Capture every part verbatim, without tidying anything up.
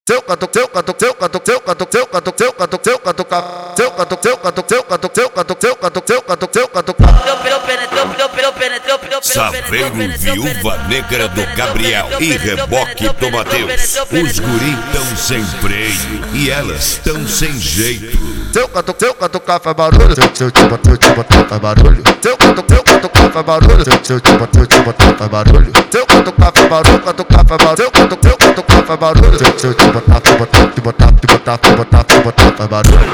seu catu, seu catu, seu catu, seu catu, seu catu, seu catu, seu catu, seu catu, seu catu, seu catu, seu catu, seu catu, seu catu, seu catu. Saveiro Viúva Negra do Gabriel e Reboque do Mateus. Os guris tão sem freio e elas tão sem jeito. Seu catu, seu catu, faz barulho. Seu, seu, tipo, seu, tipo, faz barulho. Seu catu, seu catu, faz barulho. Seu, seu, tipo, seu, tipo, faz barulho. Seu catu, faz barulho, catu, faz barulho. Seu catu, seu catu, faz barulho. Seu, seu, tipo, tipo, tipo, tipo, tipo, tipo, tipo, faz barulho.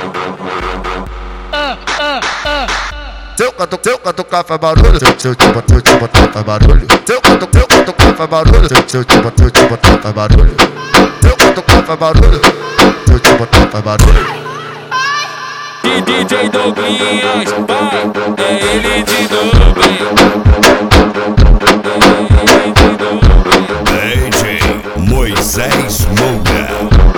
Seu catu, seu catu, faz barulho. Seu, seu, tipo, seu, tipo, faz barulho. Seu catu, seu catu, faz barulho. Seu, seu, tipo, seu, tipo, faz barulho. Seu catu, faz barulho. Seu, tipo, faz barulho. D J Douglinhas, vai, é ele de novo, D J Moisés Moura.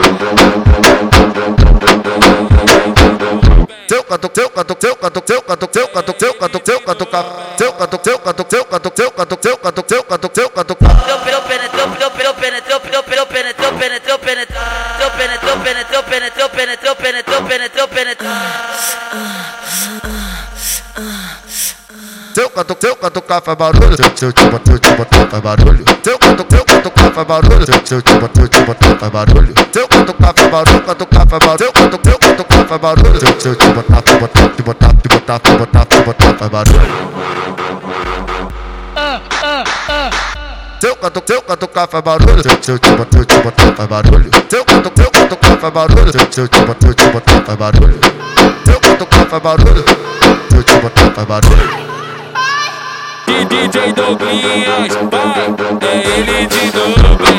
Seu catu, seu catu, seu catu, seu catu, seu catu, seu catu, seu catu, seu catu, seu catu, seu catu, seu catu, seu catu, seu catu, seu catu. Penetrou, penetrou, penetrou, penetrou, penetrou, penetrou, penetrou, penetrou, penetrou, penetrou, penetrou, penetrou, penetrou, penetrou, penetrou. Seu catu, seu catu, faz barulho. Seu, seu, tipo, seu, tipo, faz barulho. Seu catu, seu catu, faz barulho. Seu, seu, tipo, seu, tipo, faz barulho. Seu catu, faz barulho, catu, faz barulho. Seu catu, seu catu, faz barulho. Seu, seu, tipo, tipo, tipo, tipo, tipo, tipo, tipo, faz barulho. Seu catu, seu catu, faz barulho. Seu, seu, tipo, seu, tipo, faz barulho. Seu catu, seu catu, faz barulho. Seu, seu, tipo, seu, tipo, faz barulho. Seu catu, faz barulho. Seu, tipo, faz barulho. D J Douglinhas, vai, é ele de novo.